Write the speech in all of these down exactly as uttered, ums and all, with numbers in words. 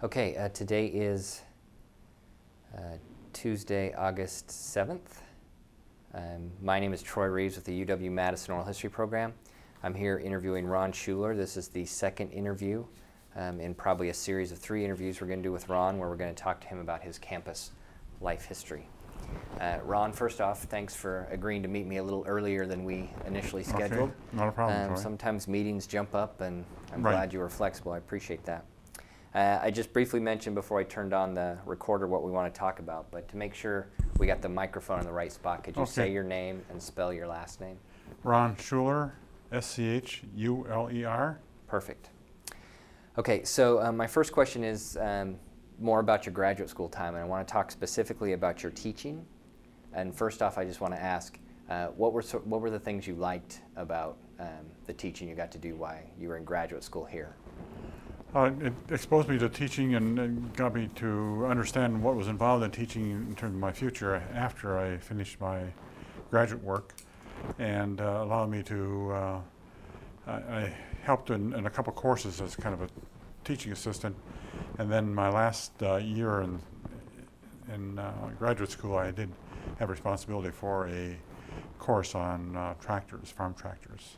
Okay, uh, today is uh, Tuesday, August seventh. Um, my name is Troy Reeves with the U W-Madison Oral History Program. I'm here interviewing Ron Schuler. This is the second interview um, in probably a series of three interviews we're going to do with Ron, where we're going to talk to him about his campus life history. Uh, Ron, first off, thanks for agreeing to meet me a little earlier than we initially scheduled. Okay, not a problem, Um, Troy. sometimes meetings jump up, and I'm Right. glad you were flexible. I appreciate that. Uh, I just briefly mentioned before I turned on the recorder what we want to talk about, but to make sure we got the microphone in the right spot, could you Okay. say your name and spell your last name? Ron Schuler, S C H U L E R. Perfect. Okay, so um, my first question is um, more about your graduate school time, and I want to talk specifically about your teaching. And first off, I just want to ask, uh, what were so, what were the things you liked about um, the teaching you got to do while you were in graduate school here? Uh, it exposed me to teaching and, and got me to understand what was involved in teaching in terms of my future after I finished my graduate work, and uh, allowed me to, uh, I, I helped in, in a couple courses as kind of a teaching assistant, and then my last uh, year in, in uh, graduate school I did have responsibility for a course on uh, tractors, farm tractors.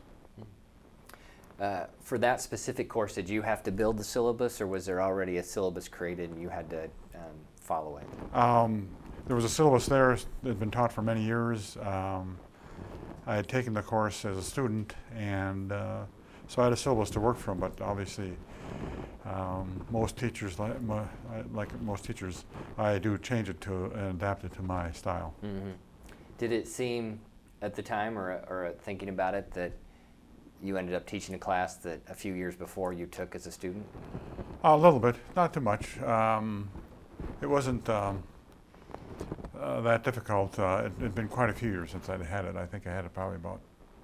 Uh, for that specific course, did you have to build the syllabus, or was there already a syllabus created and you had to um, follow it? Um, there was a syllabus there that had been taught for many years. Um, I had taken the course as a student, and uh, so I had a syllabus to work from, but obviously um, most teachers, like, my, like most teachers, I do change it to and adapt it to my style. Mm-hmm. Did it seem at the time, or, or thinking about it, that you ended up teaching a class that a few years before you took as a student? A little bit, not too much. Um, it wasn't um, uh, that difficult. Uh, it had been quite a few years since I'd had it. I think I had it probably about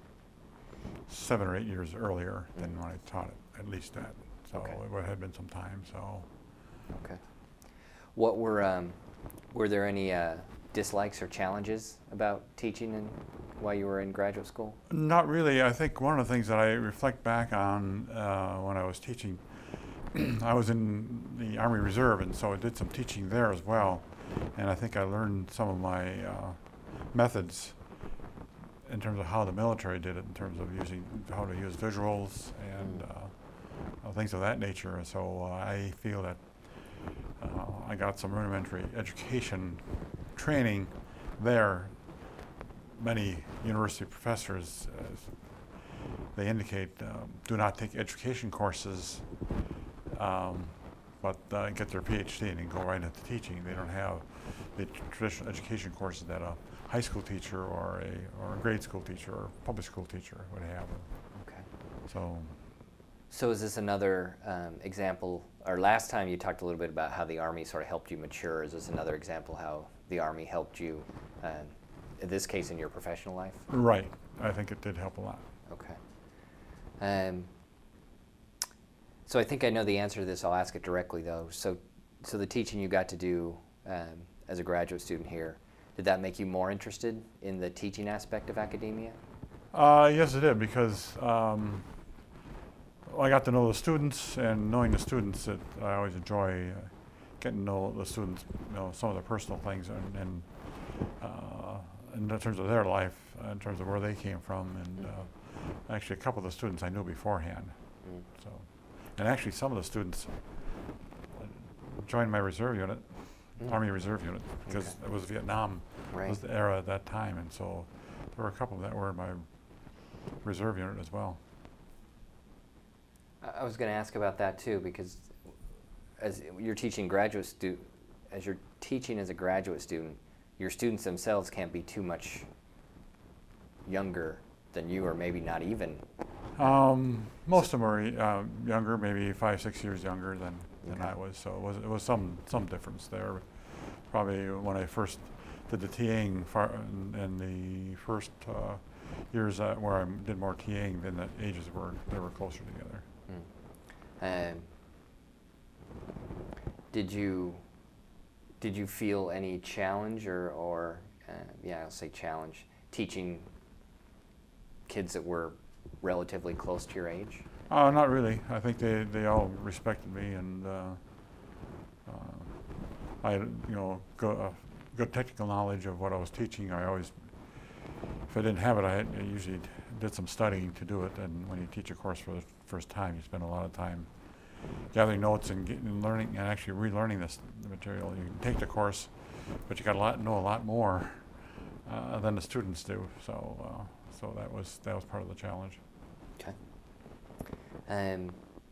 seven or eight years earlier than when I taught it, at least that. So Okay. it had been some time. So Okay. What were, um, were there any uh, dislikes or challenges about teaching in, while you were in graduate school? not really. I think one of the things that I reflect back on uh, when I was teaching, I was in the Army Reserve, and so I did some teaching there as well. And I think I learned some of my uh, methods in terms of how the military did it, in terms of using how to use visuals and uh, things of that nature. And so uh, I feel that uh, I got some rudimentary education training there. Many university professors, uh, they indicate, um, do not take education courses, um, but uh, get their PhD and go right into teaching. They don't have the traditional education courses that a high school teacher or a or a grade school teacher or public school teacher would have. Okay. So, So is this another um, example, or last time you talked a little bit about how the Army sort of helped you mature. Is this another example how the Army helped you, uh, in this case, in your professional life? right. I think it did help a lot. Okay. Um, so I think I know the answer to this. I'll ask it directly, though. So, so the teaching you got to do um, as a graduate student here, did that make you more interested in the teaching aspect of academia? Uh, yes, it did, because um, I got to know the students, and knowing the students, it, I always enjoy uh, getting to know the students, you know, some of their personal things, and, and uh, in terms of their life, uh, in terms of where they came from, and uh, actually a couple of the students I knew beforehand. Mm. So, and actually some of the students joined my reserve unit, Mm. Army Reserve Unit, because Okay. it was Vietnam Right. was the era at that time, and so there were a couple that were in my reserve unit as well. I I was going to ask about that too, because as you're teaching graduate stu- as you're teaching as a graduate student, your students themselves can't be too much younger than you, or maybe not even. Um, most of them were uh, younger, maybe five, six years younger than, than Okay. I was. So it was it was some some difference there. Probably when I first did the TAing far, in, in the first uh, years uh, where I did more TAing, then the ages were they were closer together. Mm. Um, did you did you feel any challenge or or uh, yeah, I'll say challenge teaching kids that were relatively close to your age? Uh, not really. I think they, they all respected me, and uh, uh, I had, you know, go, uh, good technical knowledge of what I was teaching. I always, if I didn't have it, I, had, I usually did some studying to do it. And when you teach a course for the first time, you spend a lot of time gathering notes and, get, and learning and actually relearning this the material. You can take the course, but you got to lot, know a lot more uh, than the students do. So, uh, so that was that was part of the challenge. Okay. Um,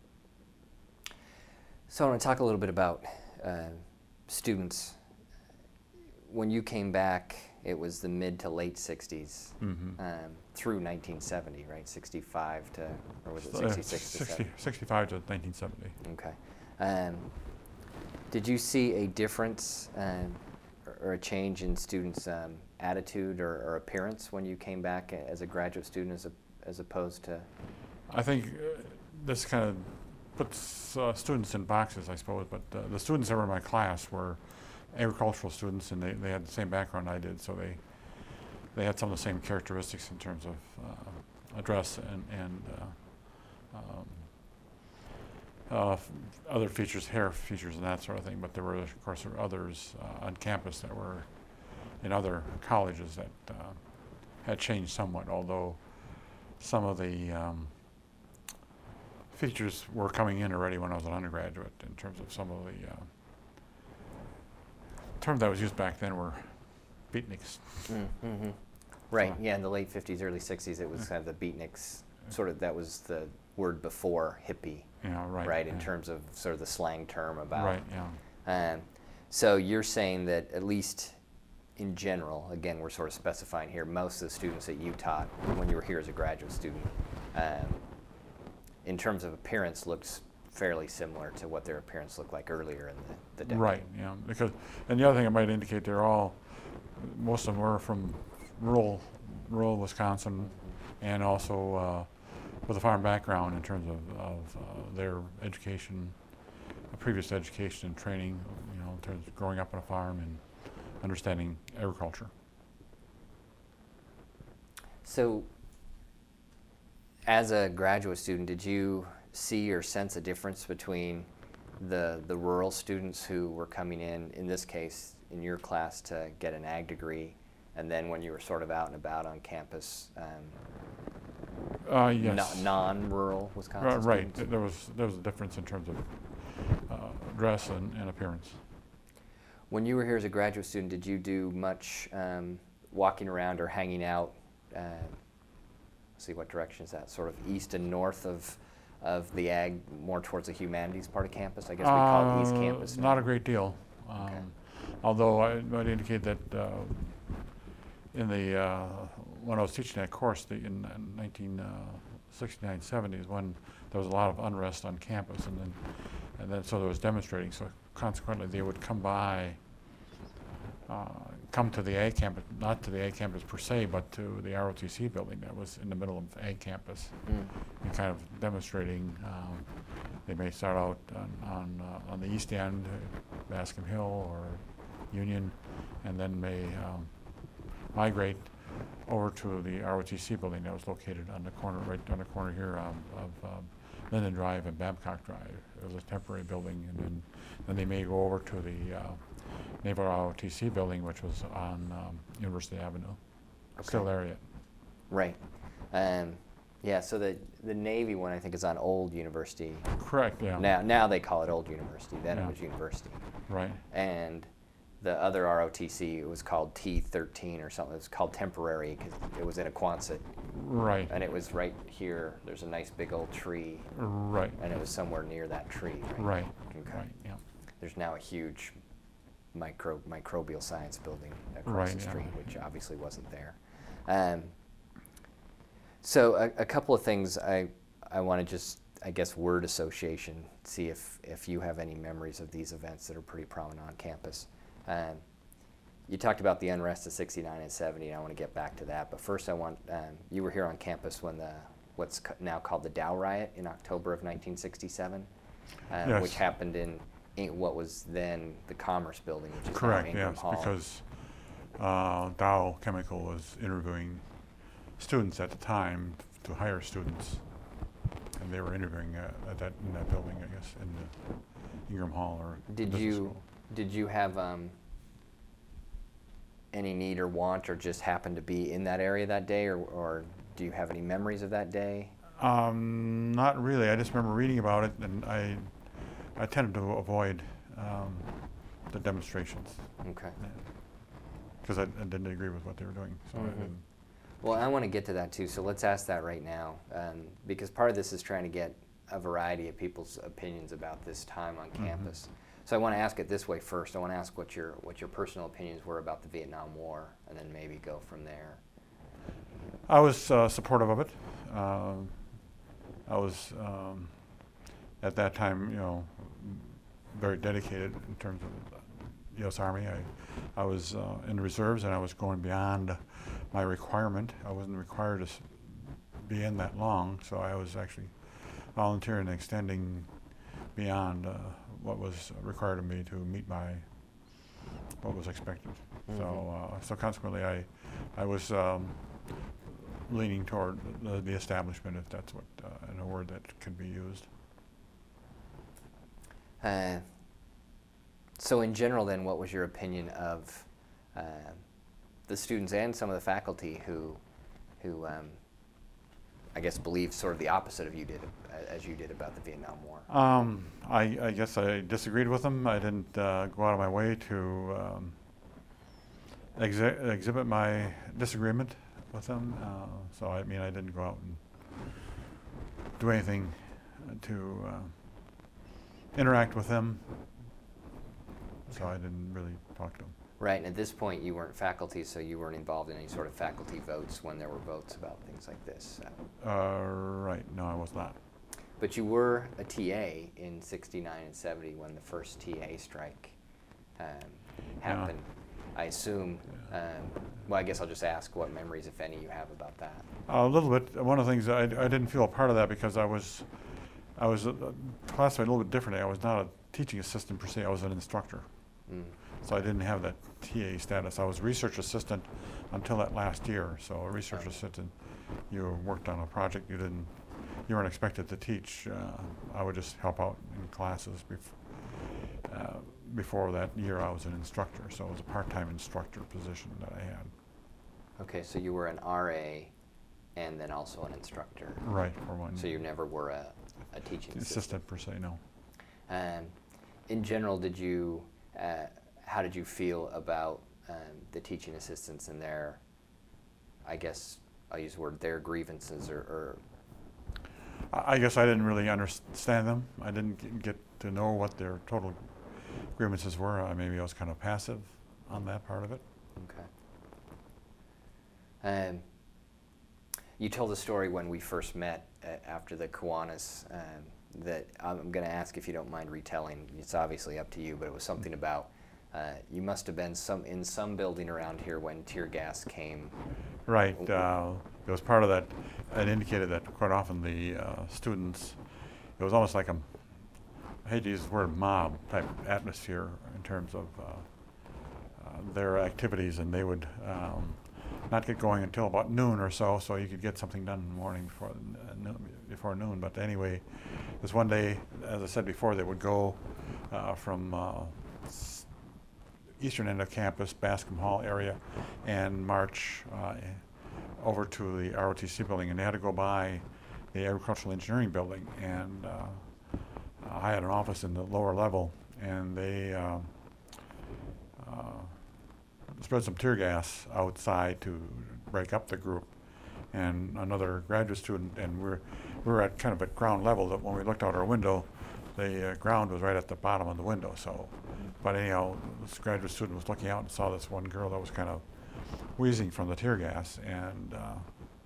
so I want to talk a little bit about uh, students. When you came back, it was the mid to late sixties, Mm-hmm. um, through nineteen seventy, right? sixty-five to, or was it Uh, sixty-six to sixty, seventy? sixty-five to nineteen seventy. Okay. Um, did you see a difference um, or, or a change in students' um, attitude or, or appearance when you came back as a graduate student as, a, as opposed to? I think uh, this kind of puts uh, students in boxes, I suppose, but uh, the students that were in my class were agricultural students, and they, they had the same background I did, so they they had some of the same characteristics in terms of uh, address and, and uh, um, uh, f- other features, hair features and that sort of thing, but there were, of course, there were others uh, on campus that were in other colleges that uh, had changed somewhat, although some of the um, features were coming in already when I was an undergraduate in terms of some of the uh, terms that was used back then were beatniks. Mm-hmm. Right, So- yeah, in the late fifties, early sixties, it was kind of the beatniks, sort of, that was the word before hippie, Yeah, right. right, in yeah. terms of sort of the slang term about. Right, yeah. Um, so you're saying that at least in general, again, we're sort of specifying here, most of the students that you taught when you were here as a graduate student, um, in terms of appearance, looks fairly similar to what their appearance looked like earlier in the, the decade. Right, yeah. Because, and the other thing I might indicate, they're all, most of them were from rural, rural Wisconsin, and also uh, with a farm background in terms of, of uh, their education, uh, previous education and training, you know, in terms of growing up on a farm and understanding agriculture. So, as a graduate student, did you see or sense a difference between the the rural students who were coming in, in this case, in your class to get an ag degree, and then when you were sort of out and about on campus, um, Uh, yes. no- non-rural Wisconsin Ri- Right, students? th- there was, there was a difference in terms of uh, dress and, and appearance. When you were here as a graduate student, did you do much um, walking around or hanging out? Uh, let's see, what direction is that? Sort of east and north of of the ag, more towards the humanities part of campus? I guess we call it East Uh, Campus now. Not a great deal. Um, Okay. Although I might indicate that uh, in the, uh, when I was teaching that course the, in nineteen sixty-nine seventy is when there was a lot of unrest on campus, and then, and then so there was demonstrating. So consequently, they would come by, uh, come to the ag campus, not to the ag campus per se, but to the R O T C building that was in the middle of ag campus, Mm. and kind of demonstrating. Um, they may start out on on, uh, on the east end, uh, Bascom Hill or Union, and then may um, migrate over to the R O T C building that was located on the corner, right on the corner here um, of um, Linden Drive and Babcock Drive. It was a temporary building, and then then they may go over to the uh, Naval R O T C building, which was on um, University Avenue. Still Okay. there yet. Right. Um, yeah, so the the Navy one, I think, is on Old University. Correct, yeah. Now, now they call it Old University. Then Yeah. it was University. Right, And the other R O T C, it was called T thirteen or something. It was called temporary because it was in Aquanset, right, and it was right here. There's a nice big old tree, right, and it was somewhere near that tree. Right. right, Okay. right, yeah. There's now a huge micro microbial science building across Right, the yeah. street, which obviously wasn't there. Um, so a, a couple of things I I want to just, I guess, word association, see if if you have any memories of these events that are pretty prominent on campus. Um, you talked about the unrest of sixty-nine and seventy, and I want to get back to that. But first, I want um, you were here on campus when the what's co- now called the Dow Riot in October of nineteen sixty-seven, uh, Yes. which happened in, in what was then the Commerce Building, which is now Correct, Ingram yes, Hall. because uh, Dow Chemical was interviewing students at the time to hire students and they were interviewing uh, at that in that building, I guess, in the Ingram Hall or Did business you school. did you have um, any need or want, or just happen to be in that area that day, or, or do you have any memories of that day? Um, not really. I just remember reading about it, and I I tended to avoid um, the demonstrations Okay. because I, I didn't agree with what they were doing. So I Mhm. didn't. Well, I want to get to that too, so let's ask that right now, um, because part of this is trying to get a variety of people's opinions about this time on Mhm. campus. So I want to ask it this way first. I want to ask what your what your personal opinions were about the Vietnam War, and then maybe go from there. I was uh, supportive of it. Uh, I was um, at that time, you know, very dedicated in terms of the U S Army. I, I was uh, in the reserves, and I was going beyond my requirement. I wasn't required to s- be in that long, so I was actually volunteering and extending beyond uh, what was required of me to meet my what was expected. Mhm. So, uh, so consequently, I, I was um, leaning toward the, the establishment, if that's what uh, in a word that could be used. Uh, so in general then, what was your opinion of uh, the students and some of the faculty who, who um, I guess believed sort of the opposite of you did, uh, as you did about the Vietnam War? Um, I, I guess I disagreed with them. I didn't uh, go out of my way to um, exhi- exhibit my disagreement with them. Uh, so I mean, I didn't go out and do anything to uh, interact with them. So I didn't really talk to them. Right, and at this point you weren't faculty, so you weren't involved in any sort of faculty votes when there were votes about things like this. So. Uh, right. No, I was not. But you were a T A in sixty-nine and seventy when the first T A strike um, happened. I assume, um, well, I guess I'll just ask what memories, if any, you have about that. A little bit. One of the things I, I didn't feel a part of that because I was, I was uh, classified a little bit differently. I was not a teaching assistant per se. I was an instructor, Mm. so I didn't have that T A status. I was research assistant until that last year. So a research Oh. assistant, you worked on a project. You didn't, you weren't expected to teach. Uh, I would just help out in classes. Bef- uh, before that year, I was an instructor, so it was a part-time instructor position that I had. Okay, so you were an R A and then also an instructor. Right, for one. So you never were a, a teaching assistant. assistant per se, no. Um, in general, did you, uh, how did you feel about um, the teaching assistants and their, I guess I'll use the word, their grievances, or, or I I guess I didn't really understand them. I didn't g- get to know what their total grievances were. Uh, maybe I was kind of passive on that part of it. okay. Um, you told a story when we first met uh, after the Kiwanis um, that I'm going to ask if you don't mind retelling. It's obviously up to you, but it was something about uh, you must have been some in some building around here when tear gas came. Right. Uh, it was part of that. It indicated that quite often the uh, students, it was almost like a, I hate to use the word mob type atmosphere in terms of uh, uh, their activities, and they would um, not get going until about noon or so, so you could get something done in the morning before, uh, noon, before noon. But anyway, this one day, as I said before, they would go uh, from uh, s- eastern end of campus, Bascom Hall area, and march uh, over to the R O T C building, and they had to go by the agricultural engineering building. And uh, I had an office in the lower level, and they uh, uh, spread some tear gas outside to break up the group. And another graduate student, and we're we were at kind of at ground level. That when we looked out our window, the uh, ground was right at the bottom of the window. So, but anyhow, this graduate student was looking out and saw this one girl that was kind of wheezing from the tear gas, and uh,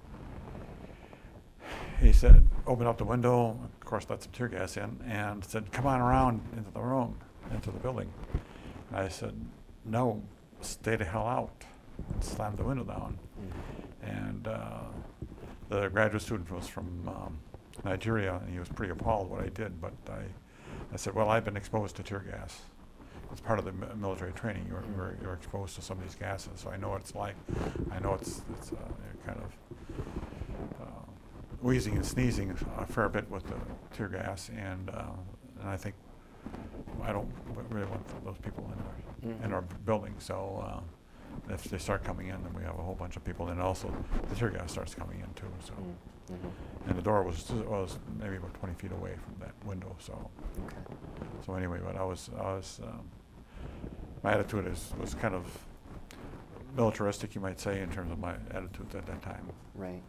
he said, "Open up the window." Of course, let some tear gas in, and said, "Come on around into the room, into the building." And I said, "No, stay the hell out," and slammed the window down. Mm. And uh, the graduate student was from um, Nigeria, and he was pretty appalled what I did. But I, I said, "Well, I've been exposed to tear gas. It's part of the mi- military training. You're, you're, you're exposed to some of these gases, so I know what it's like. I know it's it's uh, kind of uh, wheezing and sneezing a fair bit with the tear gas, and uh, and I think I don't really want those people in our Mm-hmm. in our building. So uh, if they start coming in, then we have a whole bunch of people. And also the tear gas starts coming in too. So Mm-hmm. and the door was was maybe about twenty feet away from that window. So Okay. so anyway, but I was I was um, my attitude is was kind of militaristic, you might say, in terms of my attitude at that time. Right.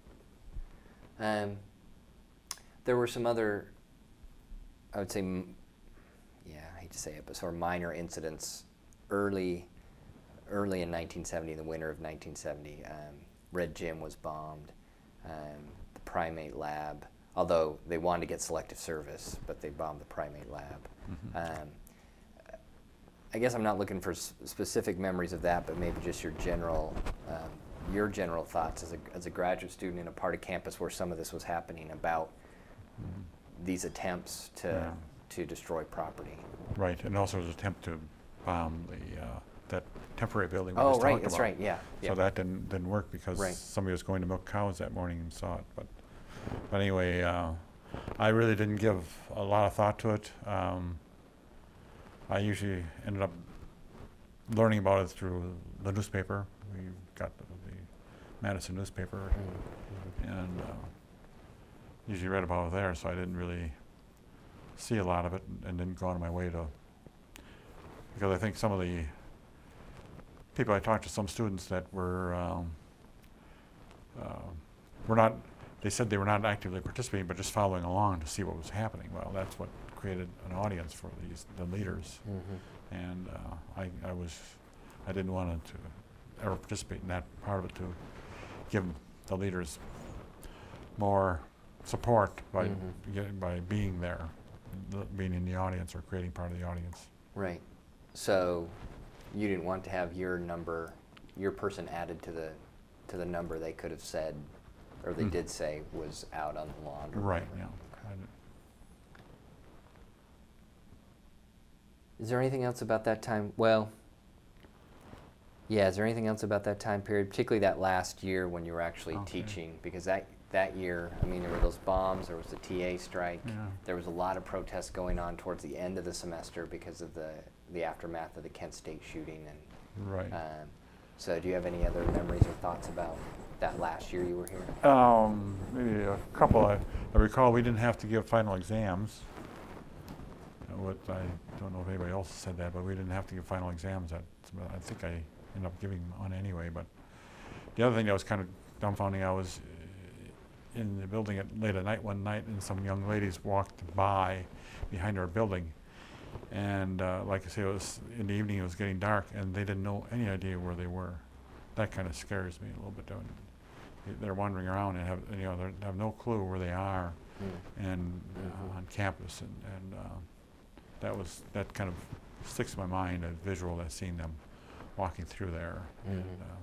Um, there were some other, I would say, m- yeah, I hate to say it, but sort of minor incidents early, early in nineteen seventy, the winter of nineteen seventy. Um, Red Gym was bombed. Um, the Primate Lab, although they wanted to get selective service, but they bombed the Primate Lab. Mhm. Um, I guess I'm not looking for s- specific memories of that, but maybe just your general, um, your general thoughts as a as a graduate student in a part of campus where some of this was happening about Mhm. these attempts to Yeah. to destroy property. Right, and also was an attempt to bomb the uh, that temporary building we Oh, just right, talked that's about. right, yeah. So yeah. that didn't didn't work because Right. somebody was going to milk cows that morning and saw it. But but anyway, uh, I really didn't give a lot of thought to it. Um, I usually ended up learning about it through the newspaper. We got the, the Madison newspaper, Mm-hmm. and uh, usually read about it there. So I didn't really see a lot of it, and, and didn't go out of my way to, because I think some of the people I talked to, some students that were um, uh, were not, they said they were not actively participating, but just following along to see what was happening. Well, that's what created an audience for these the leaders, Mm-hmm. and uh, I I was I didn't want to ever participate in that part of it, to give the leaders more support by Mhm. getting, by being there, the, being in the audience or creating part of the audience. Right. So you didn't want to have your number, your person added to the to the number they could have said, or they Hmm. did say was out on the lawn. or Right. whatever. Yeah. I d- Is there anything else about that time? Well, yeah, is there anything else about that time period, particularly that last year when you were actually Okay. teaching? Because that, that year, I mean, there were those bombs, there was the T A strike, Yeah. there was a lot of protests going on towards the end of the semester because of the, the aftermath of the Kent State shooting. And Right. um, so do you have any other memories or thoughts about that last year you were here? Um, maybe a couple. I, I recall we didn't have to give final exams. Uh, What I don't know if anybody else said that, but we didn't have to give final exams. That I think I ended up giving one anyway. But the other thing that was kind of dumbfounding, I was uh, in the building at late at night one night, and some young ladies walked by behind our building, and uh, like I say, it was in the evening. It was getting dark, and they didn't know any idea where they were. That kind of scares me a little bit. Don't it? They're wandering around and have you know they have no clue where they are, Mm. and uh, Mhm. on campus, and, and uh, that was that kind of sticks in my mind, a visual of seeing them walking through there. And, Mhm. uh,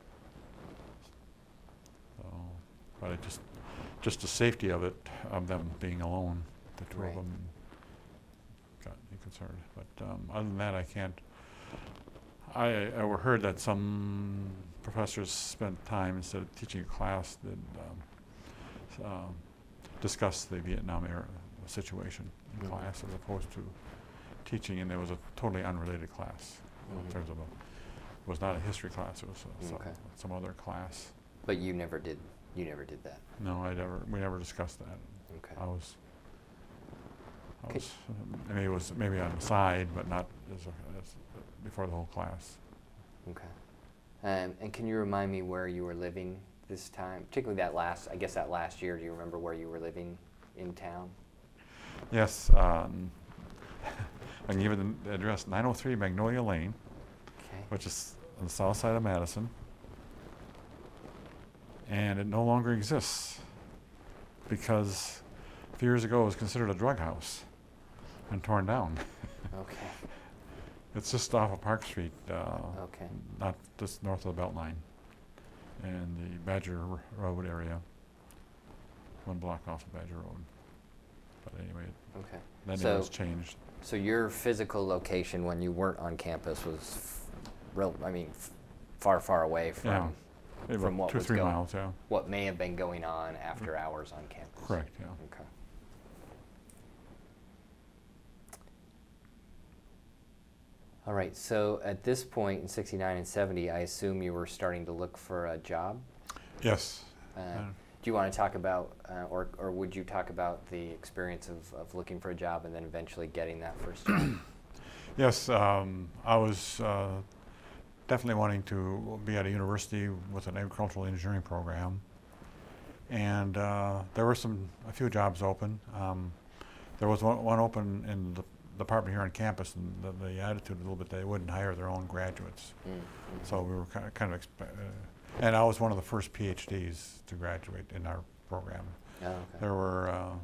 so, but it just just the safety of it, of them being alone, the two Right. of them, got me concerned. But um, other than that, I can't. I, I heard that some professors spent time, instead of teaching a class, that um, s- um, discuss the Vietnam era situation in Mhm. class as opposed to teaching, and it was a totally unrelated class in Mhm. terms of a, it was not a history class, it was a, some, Okay. some other class. But you never did, you never did that. No, I never, we never discussed that. Okay. I was, I Okay. was, um, I mean, it was maybe on the side, but not as, a, as before the whole class. Okay. Um, and can you remind me where you were living this time, particularly that last, I guess that last year, do you remember where you were living in town? Yes, um, I can give you the address, nine oh three Magnolia Lane, Okay. which is on the south side of Madison. And it no longer exists because a few years ago it was considered a drug house and torn down. Okay. It's just off of Park Street, uh, Okay. not just north of the Beltline, and the Badger R- Road area, one block off of Badger Road. But anyway, Okay. that So- name was changed. So your physical location when you weren't on campus was, f- real, I mean, f- far, far away from Yeah. About from what two, was three going, miles, yeah. what may have been going on after hours on campus. Correct, yeah. Okay. All right, so at this point in sixty-nine and seventy, I assume you were starting to look for a job? Yes. Uh, Uh, do you want to talk about, uh, or, or would you talk about the experience of, of looking for a job and then eventually getting that first job? Yes, um, I was uh, definitely wanting to be at a university with an agricultural engineering program, and uh, there were some a few jobs open. Um, there was one, one open in the department here on campus, and the, the attitude a little bit they wouldn't hire their own graduates, Mm-hmm. so we were kind of, kind of expe- uh, and I was one of the first PhDs to graduate in our program. Oh, okay. There were uh,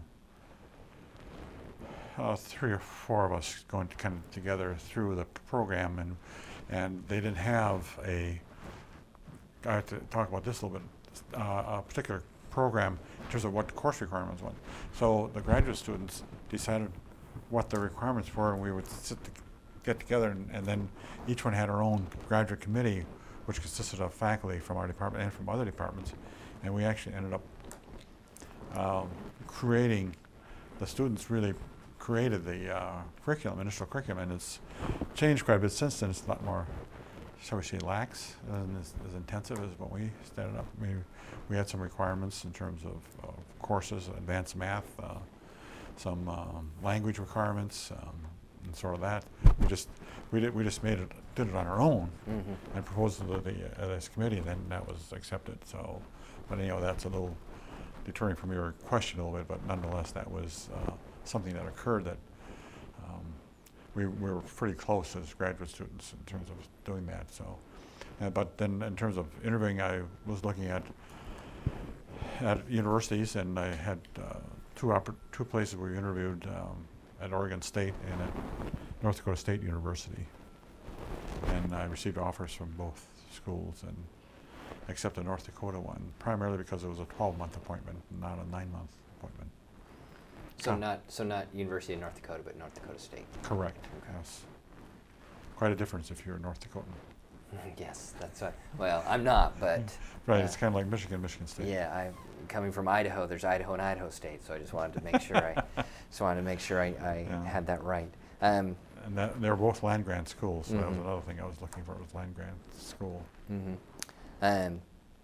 uh, three or four of us going to kind of together through the program, and and they didn't have a. I have to talk about this a little bit. Uh, a particular program in terms of what the course requirements were. So the graduate students decided what the requirements were, and we would sit to get together, and, and then each one had our own graduate committee, which consisted of faculty from our department and from other departments, and we actually ended up um, creating. The students really created the uh, curriculum, initial curriculum, and it's changed quite a bit since then. It's a lot more, shall we say, lax and as, as intensive as when we started up. We, we had some requirements in terms of, of courses, advanced math, uh, some um, language requirements, um, and sort of that. We just we did we just made it did it on our own, Mm-hmm. and proposed it to the uh, this committee, and then that was accepted. So, but you know that's a little deterring from your question a little bit, but nonetheless that was uh, something that occurred that um, we, we were pretty close as graduate students in terms of doing that. So, uh, but then in terms of interviewing, I was looking at at universities, and I had uh, two oppor- two places we interviewed um, at Oregon State and at North Dakota State University, and I received offers from both schools and except the North Dakota one, primarily because it was a twelve-month appointment, not a nine-month appointment. So Uh, not so not University of North Dakota, but North Dakota State. Correct. Okay. Yes. Quite a difference if you're a North Dakotan. Yes, that's right. Well, I'm not, but Right. uh, It's kind of like Michigan, Michigan State. yeah, I coming from Idaho. There's Idaho and Idaho State, so I just wanted to make sure I just wanted to make sure I, I Yeah. had that right. Um, And that, they were both land grant schools, so that was Mhm. another thing I was looking for, was land grant school. Mm-hmm. Um,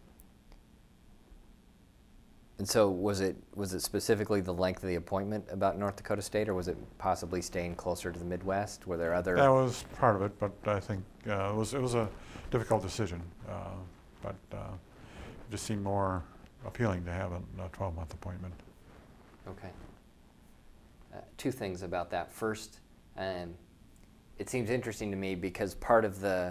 and so was it was it specifically the length of the appointment about North Dakota State, or was it possibly staying closer to the Midwest? Were there other? That was part of it, but I think uh, it was it was a difficult decision, uh, but uh, it just seemed more appealing to have a, a twelve-month appointment. Okay. Uh, two things about that. First, um, it seems interesting to me because part of the,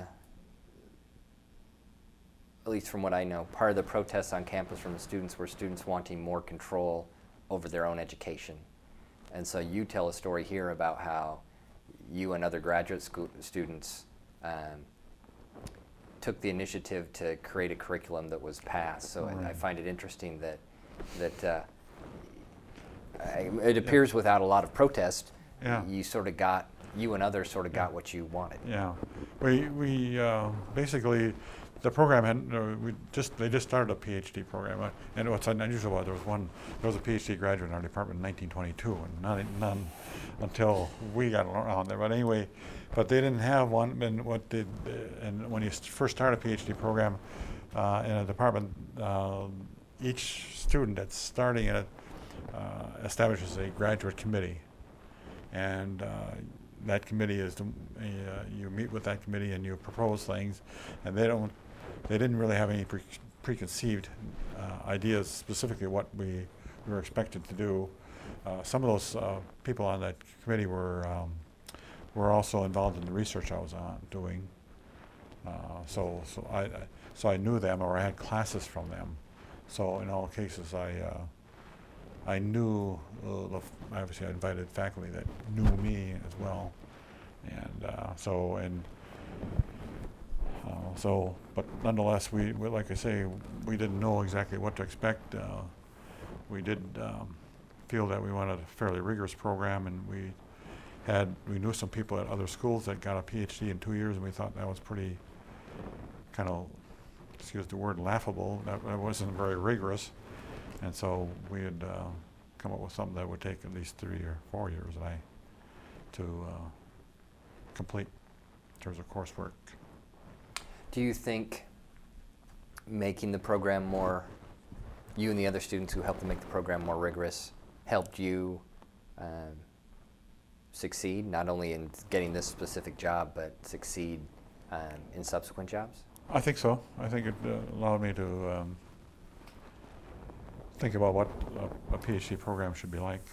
at least from what I know, part of the protests on campus from the students were students wanting more control over their own education. And so you tell a story here about how you and other graduate school students um, took the initiative to create a curriculum that was passed. So I, I Right. find it interesting that that uh, I, it appears without a lot of protest, Yeah. you sort of got, you and others sort of got what you wanted. Yeah, we we uh, basically the program had uh, we just they just started a PhD program, uh, and what's unusual about it, there was one there was a PhD graduate in our department in nineteen twenty-two, and none none until we got around there. But anyway, but they didn't have one. And what did uh, and when you st- first start a PhD program uh, in a department, uh, each student that's starting in it uh, establishes a graduate committee, and uh, that committee is, the, uh, you meet with that committee and you propose things, and they don't, they didn't really have any pre- preconceived uh, ideas specifically what we, we were expected to do. Uh, some of those uh, people on that committee were um, were also involved in the research I was on doing. Uh, so so I, I so I knew them, or I had classes from them. So in all cases, I. Uh, I knew, uh, the f- obviously I invited faculty that knew me as well. And uh, so, and uh, so, but nonetheless, we, we, like I say, we didn't know exactly what to expect. Uh, we did um, feel that we wanted a fairly rigorous program, and we had, we knew some people at other schools that got a PhD in two years, and we thought that was pretty kind of excuse the word, laughable. That, that wasn't very rigorous. And so we had uh, come up with something that would take at least three or four years I, to uh, complete in terms of coursework. Do you think making the program more, you and the other students who helped to make the program more rigorous, helped you um, succeed, not only in getting this specific job, but succeed um, in subsequent jobs? I think so. I think it uh, allowed me to um, think about what a, a PhD program should be like.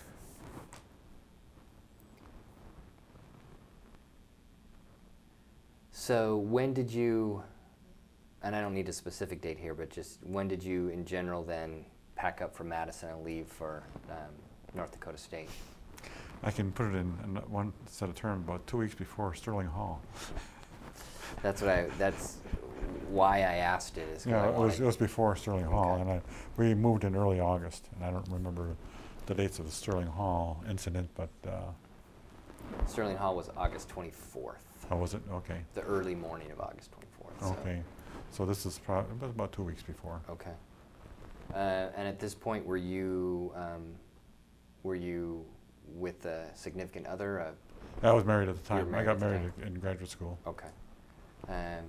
So when did you, and I don't need a specific date here, but just when did you in general then pack up for Madison and leave for um, North Dakota State? I can put it in, in one set of terms, about two weeks before Sterling Hall. That's what I, that's why I asked it. Is 'cause Yeah, I it was, wanted- it was before Sterling Hall, Okay. and I, we moved in early August, and I don't remember the dates of the Sterling Hall incident, but, uh, Sterling Hall was August twenty-fourth, how was it? Okay, the early morning of August twenty-fourth. So. okay. So this is probably, it was about two weeks before. Okay. Uh, and at this point, were you um, were you with a significant other? Uh, I was married at the You were time. I married got at the married time. in graduate school. okay. Um,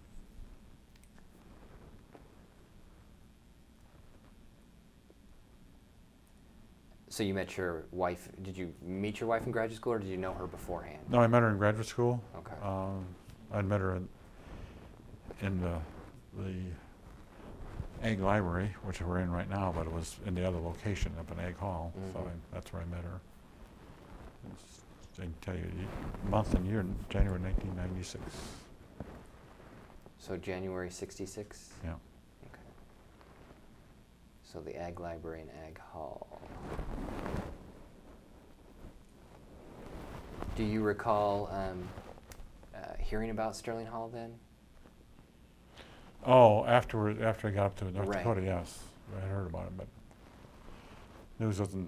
so you met your wife. Did you meet your wife in graduate school, or did you know her beforehand? No, I met her in graduate school. Okay. Um, I'd met her in, in the, the Ag Library, which we're in right now, but it was in the other location up in Ag Hall, so Mhm. I, that's where I met her. It's, I can tell you the month and year, January nineteen ninety-six. So January sixty-six. Yeah. Okay. So the Ag Library and Ag Hall. Do you recall um, uh, hearing about Sterling Hall then? Oh, afterward, after I got up to North Right. Dakota, yes, I had heard about it, but news doesn't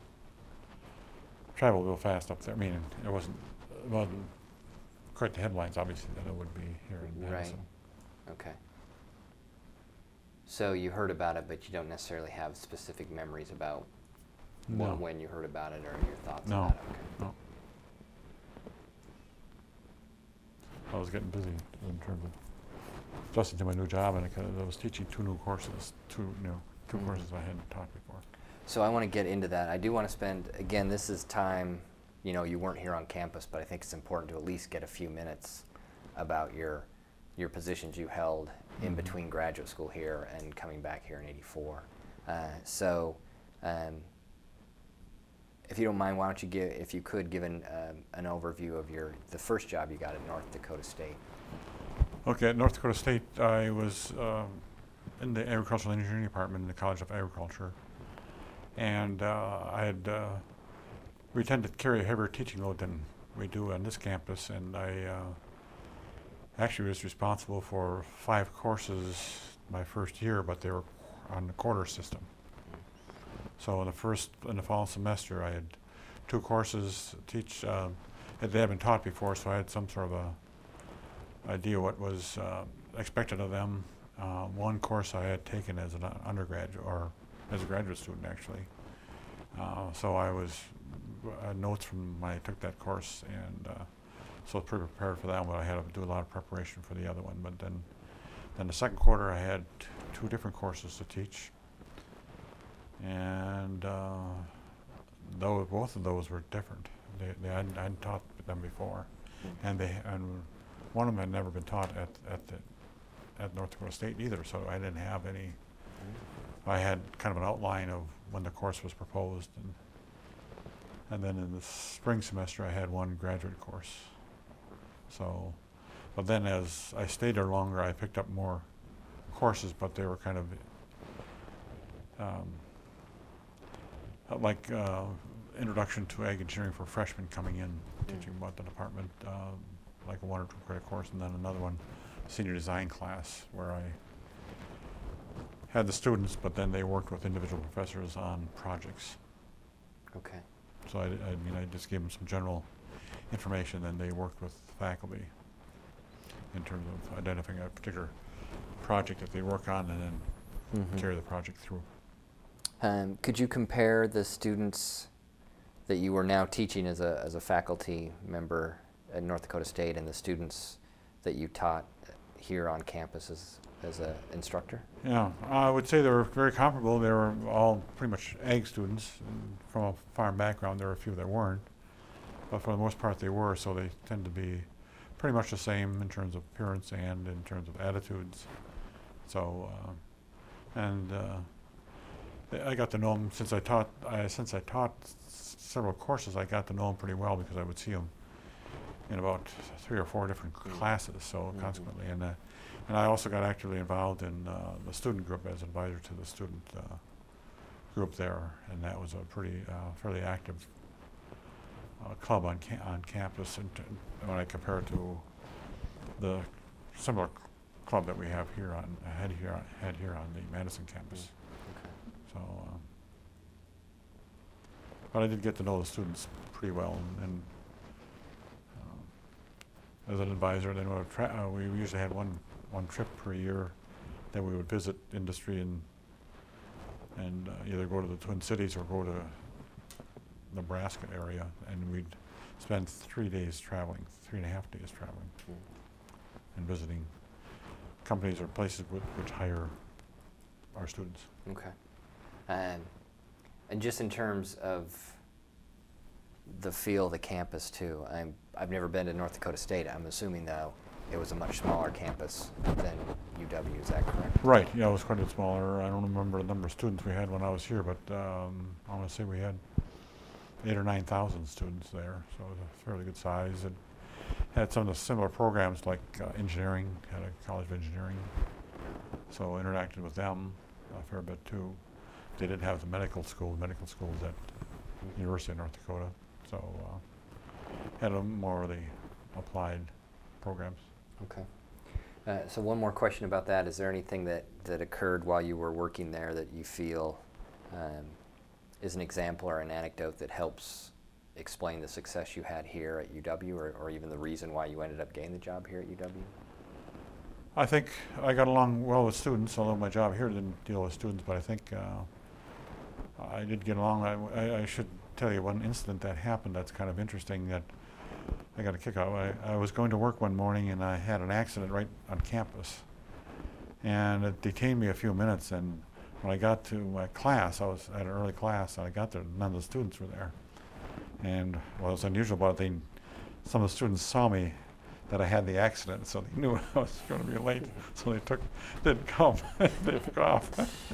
travel real fast up there. I mean, it wasn't, it wasn't quite the headlines, obviously, that it would be here in Right. Madison. Okay. So you heard about it, but you don't necessarily have specific memories about No. wh- when you heard about it or your thoughts No. about it. Okay. No. I was getting busy in terms of adjusting to my new job, and I, kinda- I was teaching two new courses, two, you know, two Mhm. courses I hadn't taught before. So I want to get into that. I do want to spend, again, this is time, you know, you weren't here on campus, but I think it's important to at least get a few minutes about your your positions you held in Mhm. between graduate school here and coming back here in eighty-four. Uh, so um, if you don't mind, why don't you give, if you could, give an, um, an overview of your the first job you got at North Dakota State. Okay, at North Dakota State, I was um, in the agricultural engineering department in the College of Agriculture, and uh, I had uh, we tend to carry a heavier teaching load than we do on this campus, and I uh, actually was responsible for five courses my first year, but they were on the quarter system. So in the first, in the fall semester, I had two courses to teach. Uh, they had been taught before, so I had some sort of a idea what was uh, expected of them. Uh, one course I had taken as an undergraduate, or as a graduate student actually. Uh, so I was, I had notes from when I took that course, and uh, so I was pretty prepared for that one, but I had to do a lot of preparation for the other one. But then, then the second quarter I had t two different courses to teach. And uh, though both of those were different. They, they hadn't, I hadn't taught them before. Mm-hmm. And they and one of them had never been taught at at the at North Dakota State either, so I didn't have any. I had kind of an outline of when the course was proposed, and and then in the spring semester I had one graduate course. So, but then as I stayed there longer, I picked up more courses, but they were kind of um, like uh, introduction to ag engineering for freshmen coming in, teaching about the department, uh, like a one or two credit course, and then another one, senior design class, where I had the students, but then they worked with individual professors on projects. Okay. So I, I mean, I just gave them some general information, and they worked with faculty in terms of identifying a particular project that they work on and then Mm-hmm. carry the project through. Um, could you compare the students that you are now teaching as a, as a faculty member at North Dakota State and the students that you taught here on campus as, as an instructor? Yeah, I would say they were very comparable. They were all pretty much ag students and from a farm background. There were a few that weren't, but for the most part they were, so they tend to be pretty much the same in terms of appearance and in terms of attitudes. So, uh, and uh, I got to know them since I taught. I, since I taught s several courses, I got to know them pretty well because I would see them in about three or four different mm-hmm. classes. So mm-hmm. consequently, and uh, and I also got actively involved in uh, the student group as advisor to the student uh, group there, and that was a pretty uh, fairly active uh, club on ca on campus. And when I compare it to the similar club that we have here on had here on, had here on the Madison campus. Okay. So, um, but I did get to know the students pretty well, and, and uh, as an advisor, then we, would tra uh, we usually had one one trip per year that we would visit industry and and uh, either go to the Twin Cities or go to Nebraska area, and we'd spend three days traveling, three and a half days traveling, mm. and visiting companies or places which, which hire our students. Okay. Um, and just in terms of the feel of the campus too, I'm, I've never been to North Dakota State. I'm assuming though it was a much smaller campus than U W, is that correct? Right, yeah, it was quite a bit smaller. I don't remember the number of students we had when I was here, but um, I want to say we had eight or nine thousand students there, so it was a fairly good size. It had some of the similar programs like uh, engineering, had a College of Engineering, so interacted with them a fair bit too. They did have the medical school, medical schools at mm-hmm. University of North Dakota, so uh, had a more of the applied programs. Okay. Uh, so one more question about that. Is there anything that, that occurred while you were working there that you feel um, is an example or an anecdote that helps explain the success you had here at U W, or, or even the reason why you ended up getting the job here at U W? I think I got along well with students, although my job here didn't deal with students, but I think uh, I did get along. I, I, I should tell you one incident that happened that's kind of interesting that I got a kick out. I, I was going to work one morning and I had an accident right on campus, and it detained me a few minutes, and when I got to my class, I was at an early class, and I got there, none of the students were there. And what was unusual about it, they, some of the students saw me that I had the accident, so they knew I was going to be late, so they took, didn't come, they took off.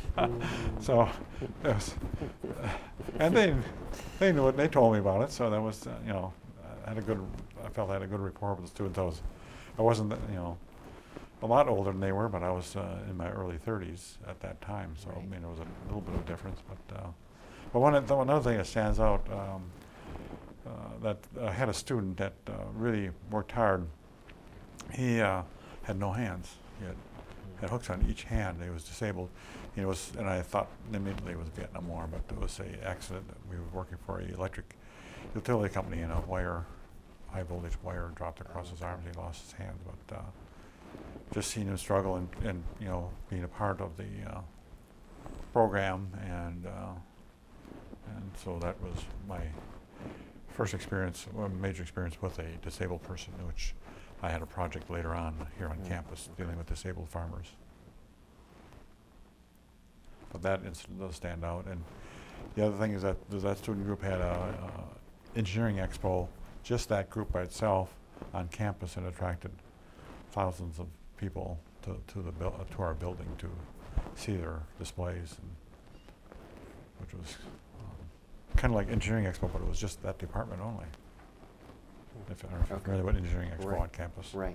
So, it was, uh, and they, they knew it, they told me about it, so that was, uh, you know, I had a good, I felt I had a good rapport with the students. I was, I wasn't, you know, a lot older than they were, but I was uh, in my early thirties at that time, so right. I mean, it was a little bit of a difference. But, uh, but one, th one other thing that stands out, um, uh, that I had a student that uh, really worked hard. He uh, had no hands. He had, had hooks on each hand. He was disabled. He was, and I thought immediately it was Vietnam War, but it was a accident. We were working for a electric utility company, and a wire, high voltage wire, dropped across his arms. He lost his hands, but uh, just seeing him struggle and, and you know, being a part of the uh, program, and uh, and so that was my first experience, well, major experience with a disabled person, which I had a project later on here on mm. campus dealing with disabled farmers. But that incident does stand out. And the other thing is that that student group had a, a engineering expo, just that group by itself on campus, and attracted thousands of people to, to, the buil uh, to our building to see their displays, and which was um, kind of like engineering expo, but it was just that department only. If I don't know if you're familiar with engineering expo right. on campus. Right.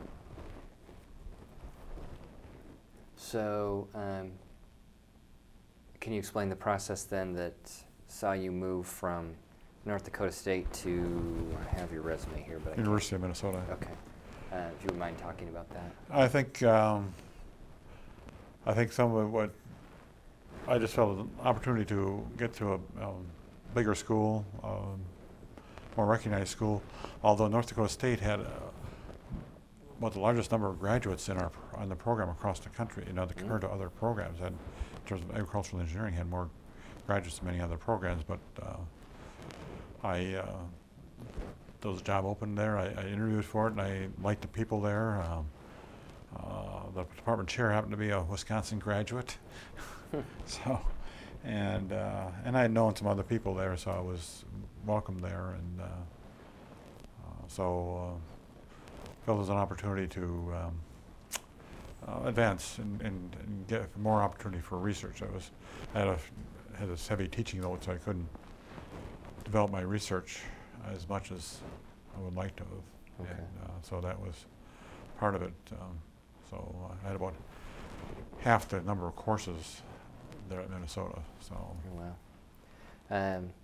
So, um, can you explain the process then that saw you move from North Dakota State to, I have your resume here, but I University of Minnesota. Okay. Uh, if you would mind talking about that. I think um, I think some of what I just felt an opportunity to get to a um, bigger school, um, more recognized school. Although North Dakota State had a, about the largest number of graduates in our pr- on the program across the country. You know, Mm. compared to other programs, and in terms of agricultural engineering, had more graduates than many other programs. But uh, I uh, there was a job open there. I, I interviewed for it, and I liked the people there. Um, uh, the department chair happened to be a Wisconsin graduate, so and uh, and I had known some other people there, so I was welcome there, and uh, uh, so. Uh, felt it was an opportunity to um, uh, advance and, and, and get more opportunity for research. I was I had a had this heavy teaching load, so I couldn't develop my research as much as I would like to have. Okay. And uh, so that was part of it. Um, so I had about half the number of courses there at Minnesota. So Oh, wow. Um,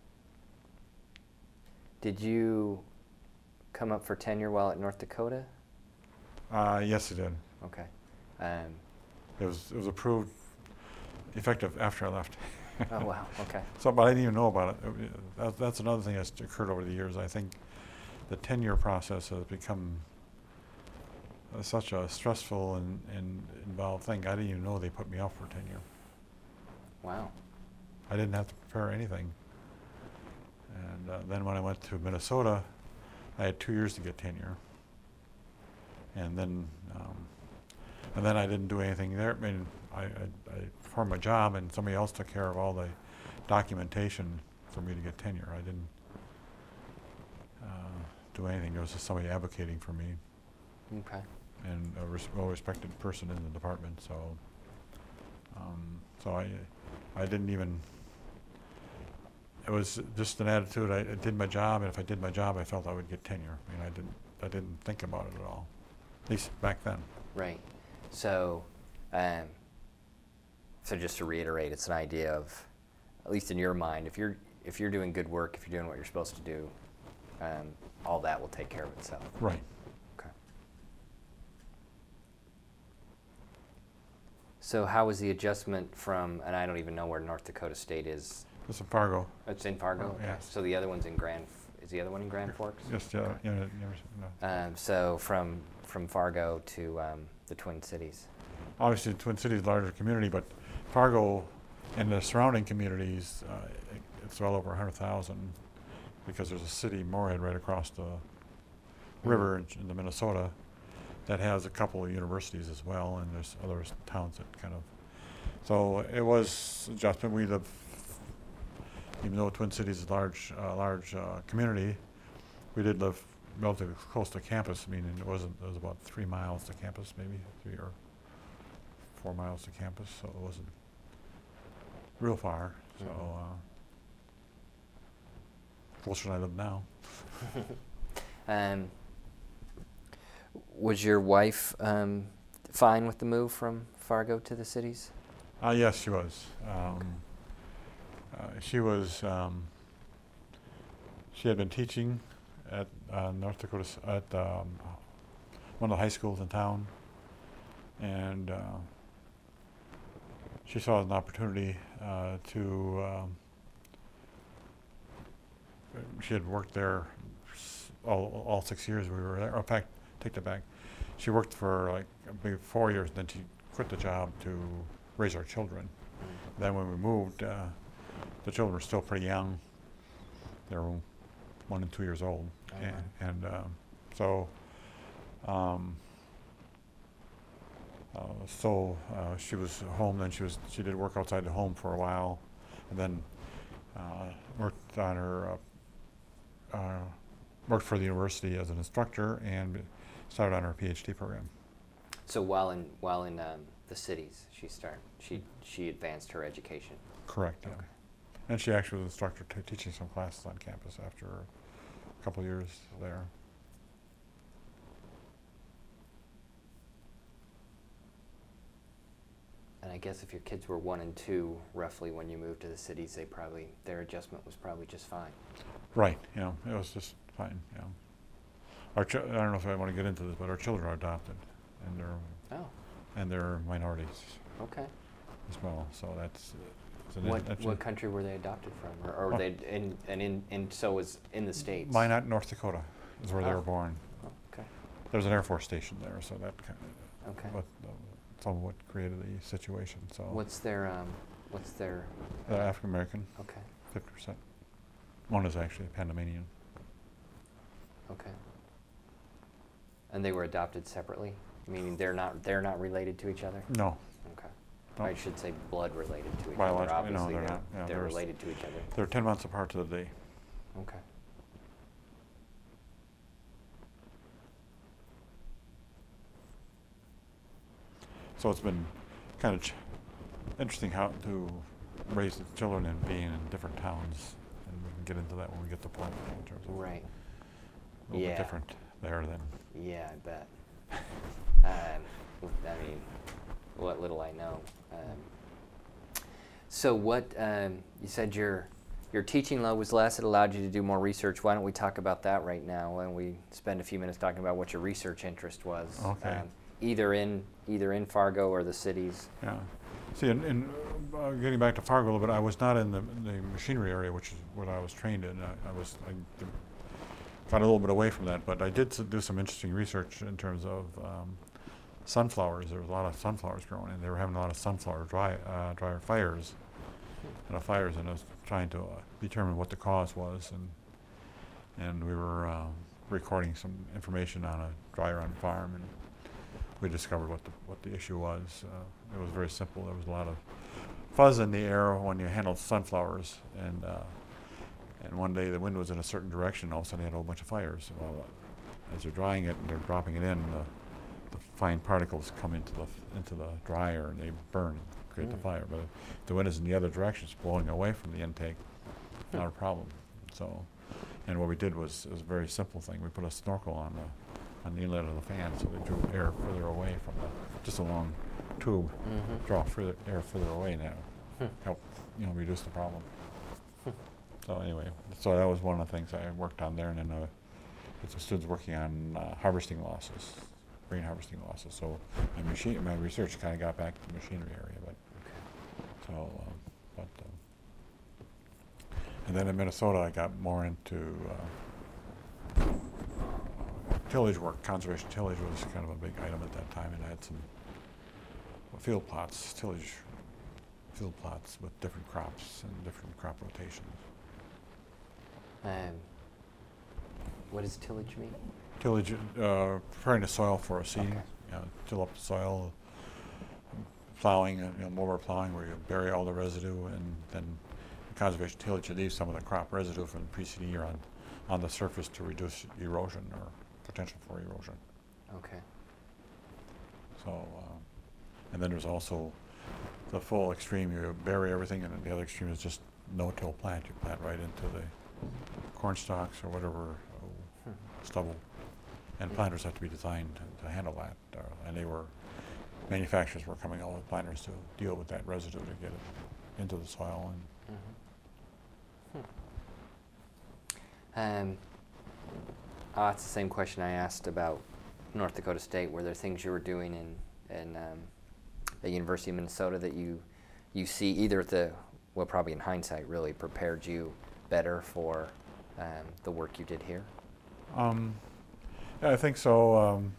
did you come up for tenure while at North Dakota? uh, yes, it did. Okay. Um, It was it was approved effective after I left. oh, wow. Okay. So, but I didn't even know about it. It- that- That's another thing that's occurred over the years. I think the tenure process has become uh, such a stressful and, and involved thing. I didn't even know they put me up for tenure. Wow. I didn't have to prepare anything. And uh, then when I went to Minnesota, I had two years to get tenure. And then, um, and then I didn't do anything there. I mean, I, I, I performed my job, and somebody else took care of all the documentation for me to get tenure. I didn't uh, do anything. There was just somebody advocating for me, Okay. and a res- well-respected person in the department. So, um, so I, I didn't even. It was just an attitude. I, I did my job, and if I did my job, I felt I would get tenure. I mean, I didn't. I didn't think about it at all, at least back then. Right. So, um, so just to reiterate, it's an idea of, at least in your mind, if you're if you're doing good work, if you're doing what you're supposed to do, um, all that will take care of itself. Right. Okay. So how was the adjustment from, and I don't even know where North Dakota State is. It's in Fargo. It's in Fargo? Oh, Okay. yes. So the other one's in Grand, F- is the other one in Grand Forks? Just uh, you know, you know, Um, so from, from Fargo to um, the Twin Cities. obviously Twin Cities is a larger community, but Fargo and the surrounding communities, uh, it, it's well over one hundred thousand because there's a city, Moorhead, right across the river in, in the Minnesota that has a couple of universities as well, and there's other s- towns that kind of. So it was adjustment. We live, even though Twin Cities is a large, uh, large uh, community, we did live relatively close to campus. I mean, it wasn't. It was about three miles to campus, maybe three or four miles to campus, so it wasn't real far. So Mhm. uh, closer than I live now. Um, was your wife um, fine with the move from Fargo to the cities? Uh, yes, she was. Um, uh, she was. Um, she had been teaching at uh, North Dakota s- at um, one of the high schools in town, and uh, she saw an opportunity uh, to. Um, she had worked there s- all, all six years we were there. In fact, take that back. She worked for like maybe four years, then she quit the job to raise our children. Then when we moved, uh, the children were still pretty young. They were one and two years old, Oh, and, wow. and um, so um, uh, so uh, she was home. Then she was she did work outside the home for a while, and then uh, worked on her uh, uh, worked for the university as an instructor and started on her PhD program. So while in while in um, the cities, she start she she advanced her education. Correct. Yeah. Okay. And she actually was an instructor t- teaching some classes on campus after a couple of years there. And I guess if your kids were one and two, roughly when you moved to the cities, they probably their adjustment was probably just fine. Right. Yeah. It was just fine. Yeah. Our ch- I don't know if I want to get into this, but our children are adopted, and they're Oh, and they're minorities okay. as well. So that's. it's an- What that's what a- country were they adopted from, or, or were Oh. they in and in and so was in the states? Minot, North Dakota, is where they Oh. were born. Oh, okay. there's an Air Force station there, so that kind of Okay. what, uh, some of what created the situation. So What's their, um, what's their? uh, African American, Okay, fifty percent. One is actually a Panamanian. okay. And they were adopted separately, meaning they're not, they're not related to each other? No, Okay. no. I should say blood related to each other. Biologically, no, Obviously, they're they're, not. Yeah, they're there's- related to each other. they're ten months apart to the day. Okay. So it's been kind of ch- interesting how to raise the children and being in different towns, and we can get into that when we get to point in terms of Right. a little Yeah. bit different there than. Yeah, I bet. um, I mean, what little I know. Um, so what, um, you said your, your teaching load was less, it allowed you to do more research. Why don't we talk about that right now? Why don't we spend a few minutes talking about what your research interest was? Okay. Um, either in, either in Fargo or the cities. Yeah. See, in, in uh, getting back to Fargo a little bit, I was not in the, the machinery area, which is what I was trained in. I, I was I d- got a little bit away from that, but I did s- do some interesting research in terms of um, sunflowers. There was a lot of sunflowers growing, and they were having a lot of sunflower dry uh, dryer fires, and the fires, and I was trying to uh, determine what the cause was, and and we were uh, recording some information on a dryer on farm, and we discovered what the what the issue was. Uh, it was very simple. There was a lot of fuzz in the air when you handled sunflowers, and uh, and one day the wind was in a certain direction. All of a sudden, you had a whole bunch of fires. Well, uh, as you're drying it and they're dropping it in, the, the fine particles come into the f- into the dryer and they burn and create Mm. the fire. But if the wind is in the other direction, it's blowing away from the intake. Not a problem. So, and what we did was it was a very simple thing. We put a snorkel on the on the inlet of the fan, so they drew air further away from the, just a long tube, Mm-hmm. draw further air further away now, Hmm. help, you know, reduce the problem. Hmm. So anyway, so that was one of the things I worked on there, and then uh, with the students working on uh, harvesting losses, grain harvesting losses. So my machine, my research kind of got back to the machinery area, but Okay. so, um, but, um, and then in Minnesota, I got more into uh, tillage work. Conservation tillage was kind of a big item at that time, and I had some field plots, tillage field plots with different crops and different crop rotations. Um, what does tillage mean? Tillage, uh, preparing the soil for a seeding, Okay. you know, till up the soil, plowing, uh, you know, mower plowing where you bury all the residue, and then conservation tillage, you leave some of the crop residue from the preceding year on, on the surface to reduce erosion or potential for erosion. Okay. So, uh, and then there's also the full extreme, you bury everything, and then the other extreme is just no-till plant. You plant right into the corn stalks or whatever, uh, Hmm. stubble. And Mm. planters have to be designed to, to handle that. Uh, and they were, manufacturers were coming out with planters to deal with that residue to get it into the soil. And Mm-hmm. Hmm. Um, uh, it's the same question I asked about North Dakota State. Were there things you were doing in, in um, the University of Minnesota that you you see either at the, well, probably in hindsight, really prepared you better for um, the work you did here? Um, yeah, I think so. Um,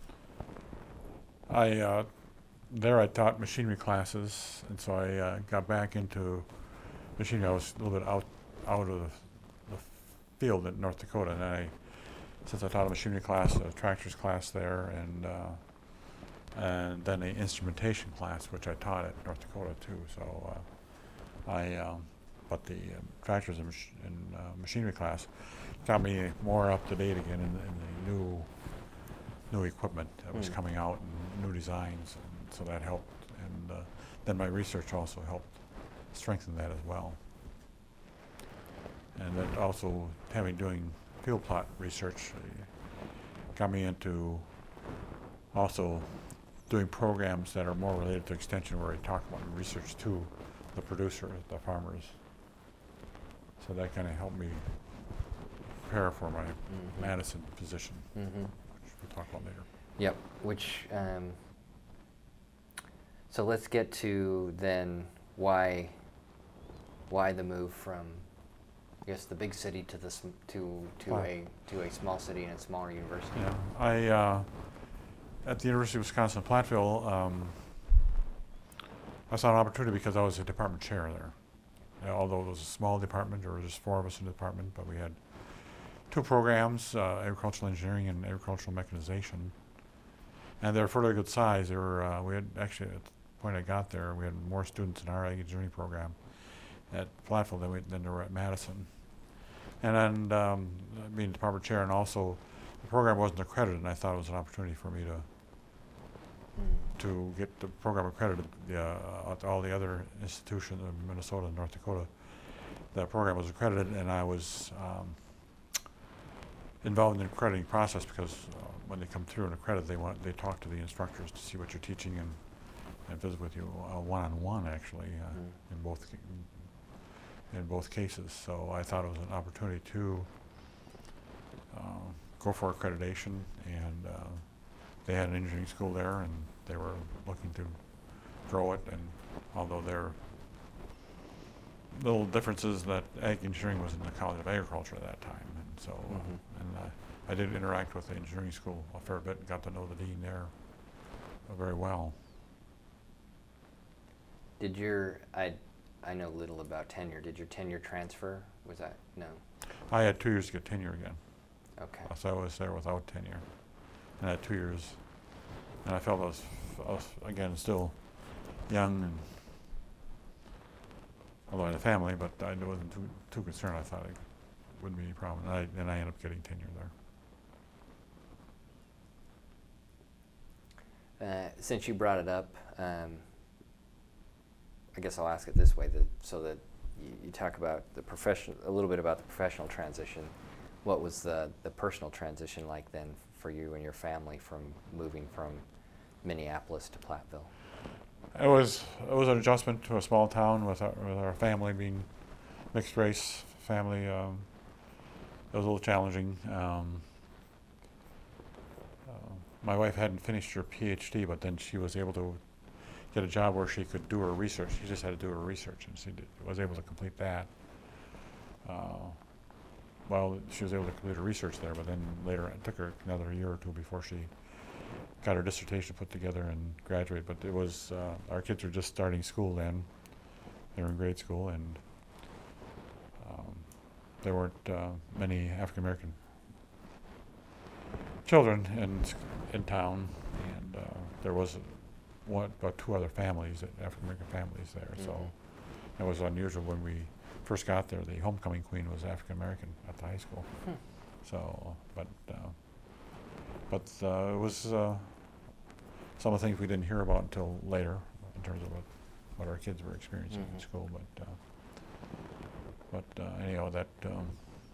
I uh, there I taught machinery classes, and so I uh, got back into machinery. I was a little bit out out of the field in North Dakota, and I, since I taught a machinery class, a tractors class there, and uh, and then an instrumentation class, which I taught at North Dakota too. So uh, I, um, but the um, tractors and, mach- and uh, machinery class got me more up to date again in, the- in the new new equipment that was Mm. coming out and new designs, and so that helped. And uh, then my research also helped strengthen that as well. And then also having doing field plot research uh, got me into also doing programs that are more related to extension, where I talk about research to the producer, the farmers. So that kind of helped me prepare for my Mhm. Madison position, Mm-hmm. which we'll talk about later. Yep, which, um, so let's get to then why, why the move from I guess the big city to the sm- to to Platt. a to a small city and a smaller university. Yeah, I uh, at the University of Wisconsin-Platteville, um, I saw an opportunity because I was a department chair there. Uh, although it was a small department, there were just four of us in the department, but we had two programs, uh, agricultural engineering and agricultural mechanization. And they're fairly good size. They were, uh, we had actually, at the point I got there, we had more students in our ag engineering program at Platteville than, we, than there were at Madison. And then um, being department chair, and also the program wasn't accredited, and I thought it was an opportunity for me to Mm. to get the program accredited. Uh, at all the other institutions in Minnesota and North Dakota, that program was accredited, and I was um, involved in the accrediting process because uh, when they come through and accredit, they want they talk to the instructors to see what you're teaching and, and visit with you uh, one-on-one actually uh, Mm. in both in both cases. So I thought it was an opportunity to uh, go for accreditation, and uh, they had an engineering school there, and they were looking to grow it. And although there are little differences, that ag engineering was in the College of Agriculture at that time, and so uh, Mhm. and uh, I did interact with the engineering school a fair bit and got to know the dean there uh, very well. Did your I I know little about tenure. Did your tenure transfer? Was that no? I had two years to get tenure again, Okay. so I was there without tenure, and I had two years, and I felt I was, I was again still young, and although I had a family, but I wasn't too too concerned. I thought it wouldn't be any problem, and I, and I ended up getting tenure there. Uh, since you brought it up, um, I guess I'll ask it this way: that so that you, you talk about the profession, a little bit about the professional transition. What was the the personal transition like then for you and your family from moving from Minneapolis to Platteville? It was it was an adjustment to a small town with our, with our family being mixed race family. Um, it was a little challenging. Um, uh, my wife hadn't finished her PhD, but then she was able to get a job where she could do her research. She just had to do her research, and she did, was able to complete that. Uh, well, she was able to complete her research there, but then later it took her another year or two before she got her dissertation put together and graduated. But it was, uh, our kids were just starting school then. They were in grade school, and um, there weren't uh, many African American children in in town, and uh, there was one, about two other families, African American families there. Mm-hmm. So it was unusual when we first got there. The homecoming queen was African American at the high school. Hmm. So, but uh, but uh, it was uh, some of the things we didn't hear about until later in terms of what, what our kids were experiencing Mm-hmm. in school. But uh, but uh, anyhow, that um,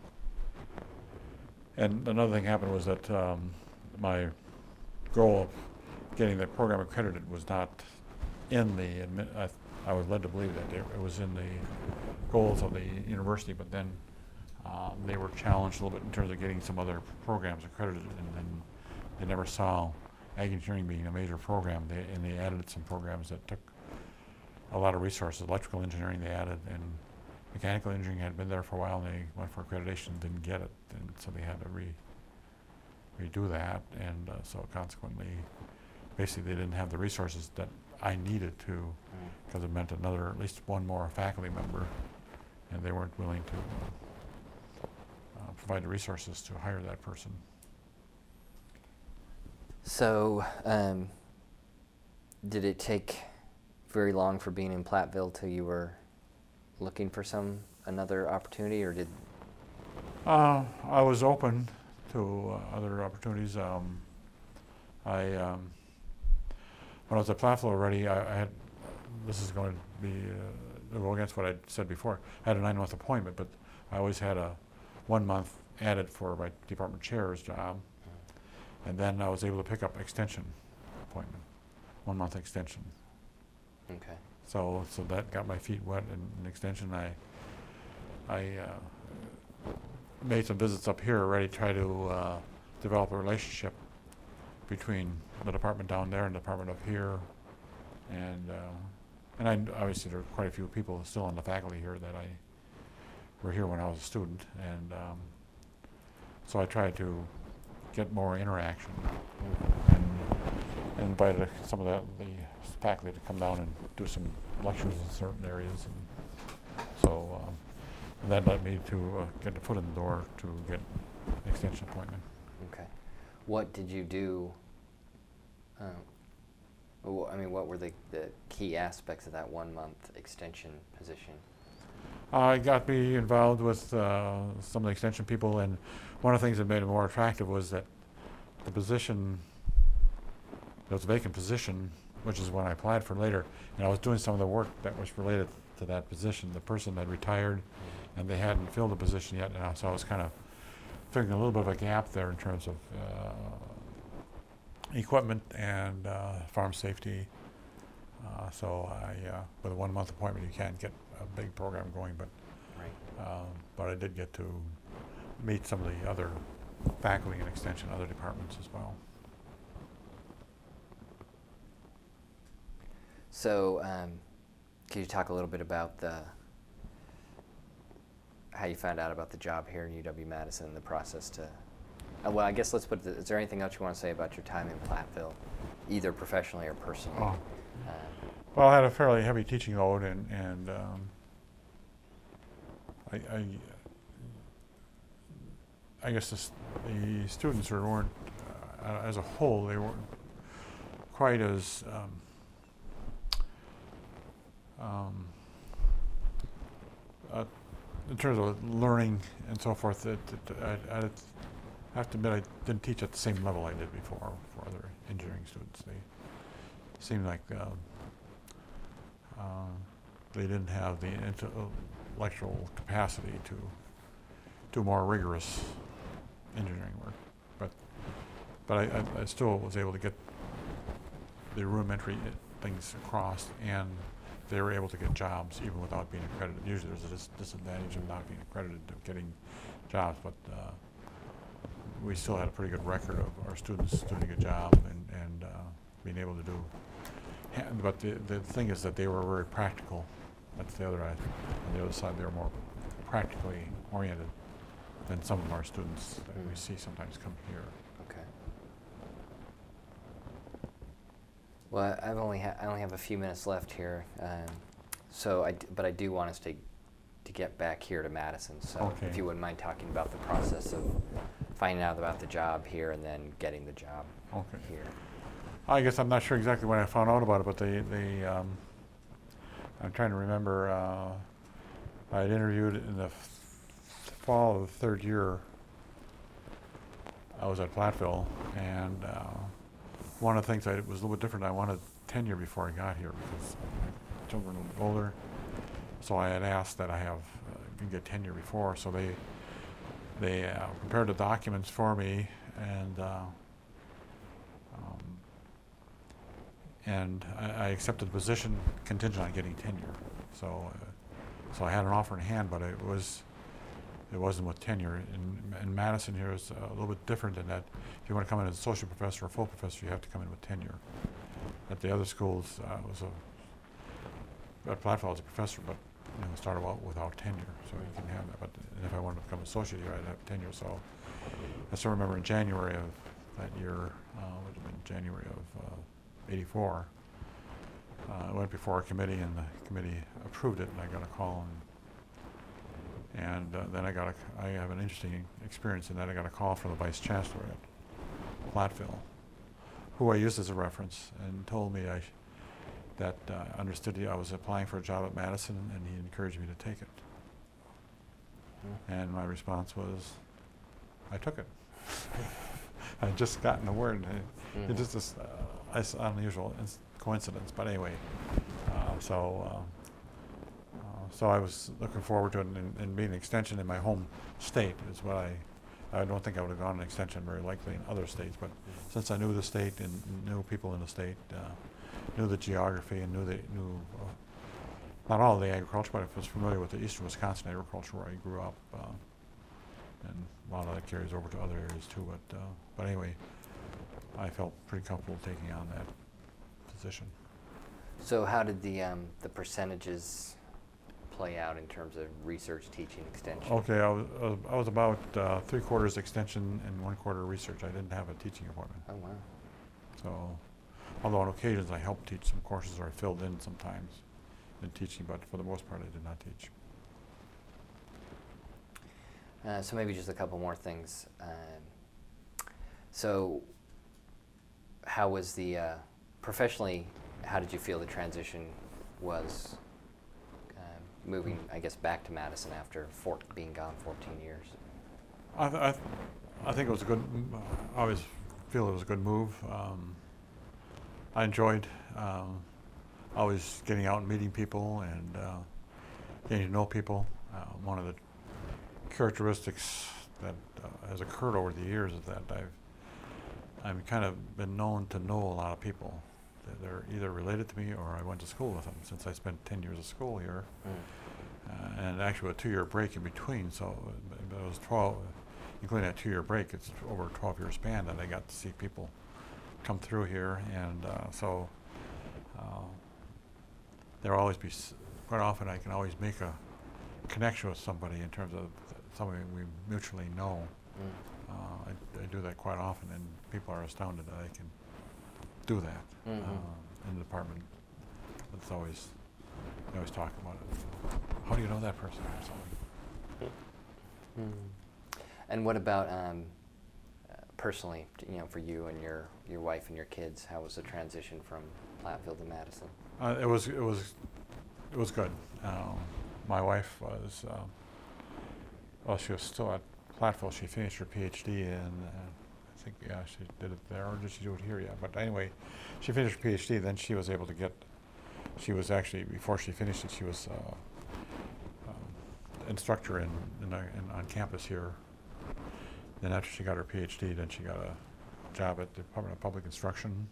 and another thing happened was that um, my goal of getting the program accredited was not in the admi- I, I was led to believe that it, it was in the goals of the university, but then uh, they were challenged a little bit in terms of getting some other programs accredited, and then they never saw ag engineering being a major program. They, and they added some programs that took a lot of resources. Electrical engineering they added, and mechanical engineering had been there for a while, and they went for accreditation, didn't get it, and so they had to re redo that, and uh, so consequently, basically they didn't have the resources that I needed to, because it meant another, at least one more faculty member, and they weren't willing to uh, uh, provide the resources to hire that person. So, um, did it take very long for being in Platteville till you were looking for some another opportunity, or did? Uh, I was open to uh, other opportunities. Um, I um, when I was at Platteville already, I, I had. This is going to be uh, go against what I said before. I had a nine-month appointment, but I always had a one month added for my department chair's job, and then I was able to pick up extension appointment, one month extension. Okay. So so that got my feet wet in, in extension. I I uh, made some visits up here already, try to uh, develop a relationship between the department down there and the department up here, and uh, and I obviously there are quite a few people still on the faculty here that I were here when I was a student, and um, so I tried to get more interaction and, and invited some of the, the faculty to come down and do some lectures in certain areas. And so um, that led me to uh, get the foot in the door to get an extension appointment. Okay. What did you do? Um, well, I mean, what were the, the key aspects of that one-month extension position? Uh, it got me involved with uh, some of the extension people, and one of the things that made it more attractive was that the position, there was a vacant position, which is when I applied for later, and I was doing some of the work that was related to that position. The person had retired, and they hadn't filled the position yet, and so I was kind of figuring a little bit of a gap there in terms of uh, equipment and uh, farm safety. Uh, so I, uh, with a one-month appointment, you can't get a big program going, but Right. um, but I did get to meet some of the other faculty and extension, other departments as well. So, um, can you talk a little bit about the how you found out about the job here in U W-Madison and the process to? Uh, well, I guess let's put. The, is there anything else you want to say about your time in Platteville, either professionally or personally? Oh. Uh, Well, I had a fairly heavy teaching load, and, and um, I, I, I guess the, s- the students were- weren't, uh, as a whole, they weren't quite as, um, um, uh, in terms of learning and so forth, that, that I, I have to admit I didn't teach at the same level I did before for other engineering students. They seemed like um, Uh, they didn't have the intellectual capacity to do more rigorous engineering work, but but I, I, I still was able to get the rudimentary things across, and they were able to get jobs even without being accredited. Usually there's a dis disadvantage of not being accredited to getting jobs, but uh, we still had a pretty good record of our students doing a job and, and uh, being able to do. But the, the thing is that they were very practical. That's the other, on the other side, they were more practically oriented than some of our students that we see sometimes come here. Okay. Well, I've only ha I only have a few minutes left here, um, so I d but I do want us to to get back here to Madison. So Okay. if you wouldn't mind talking about the process of finding out about the job here and then getting the job Okay. here. I guess I'm not sure exactly when I found out about it, but they, they um, I'm trying to remember, uh, I had interviewed in the f fall of the third year. I was at Platteville, and uh, one of the things I did was a little bit different. I wanted tenure before I got here because my children were older. So I had asked that I have uh, can get tenure before. So they they uh, prepared the documents for me, and uh, um, and I, I accepted the position contingent on getting tenure. So uh, so I had an offer in hand, but it was it wasn't with tenure. In, in Madison here is a little bit different in that if you want to come in as associate professor or full professor, you have to come in with tenure. At the other schools, uh, it was a at Platteville as a professor, but you know, started out without tenure, so you can have that. But and if I wanted to become associate here, I'd have tenure. So I still remember in January of that year, uh, would have been January of uh, eighty-four. Uh, I went before a committee, and the committee approved it, and I got a call, and, and uh, then I got a, I have an interesting experience in that I got a call from the vice chancellor at Platteville, who I used as a reference, and told me I sh that uh, understood I was applying for a job at Madison, and he encouraged me to take it. Mm. And my response was, I took it. I had just gotten the word. It, mm. it just this uh, unusual coincidence, but anyway. Uh, so, uh, uh, so I was looking forward to it, and, and being an extension in my home state is what I. I don't think I would have gone an extension very likely in other states, but mm. since I knew the state and knew people in the state. Uh, knew the geography and knew the knew uh, not all of the agriculture, but I was familiar with the eastern Wisconsin agriculture where I grew up, uh, and a lot of that carries over to other areas too. But uh, but anyway, I felt pretty comfortable taking on that position. So how did the um, the percentages play out in terms of research, teaching, extension? Okay, I was, I was, I was about uh, three quarters extension and one quarter research. I didn't have a teaching appointment. Oh, wow. So, although on occasions I helped teach some courses or I filled in sometimes in teaching, but for the most part I did not teach. Uh, so maybe just a couple more things. Um, so how was the, uh, professionally, how did you feel the transition was uh, moving, I guess, back to Madison after four, being gone fourteen years? I, th- I, th- I think it was a good, I always feel it was a good move. Um, I enjoyed um, always getting out and meeting people and uh, getting to know people. Uh, one of the characteristics that uh, has occurred over the years is that I've I've kind of been known to know a lot of people. They're either related to me or I went to school with them, since I spent ten years of school here, mm. uh, and actually a two-year break in between. So it was twelve, including that two-year break. It's over a twelve-year span that I got to see people come through here, and uh, so uh, there will always be s- quite often I can always make a connection with somebody in terms of somebody we mutually know. Mm. Uh, I, I do that quite often, and people are astounded that I can do that. Mm-hmm. uh, in the department. It's always, we always talk about it. How do you know that person or something? Mm. And what about um, uh, personally, you know, for you and your, your wife and your kids? How was the transition from Platteville to Madison? Uh, it was it was it was good. Um, my wife was uh, well, she was still at Platteville. She finished her PhD in. Uh, I think, yeah, she did it there, or did she do it here? Yeah, but anyway, she finished her PhD, then she was able to get, she was actually, before she finished it, she was uh, um, instructor in, in, a, in on campus here. Then after she got her PhD, then she got a job at the Department of Public Instruction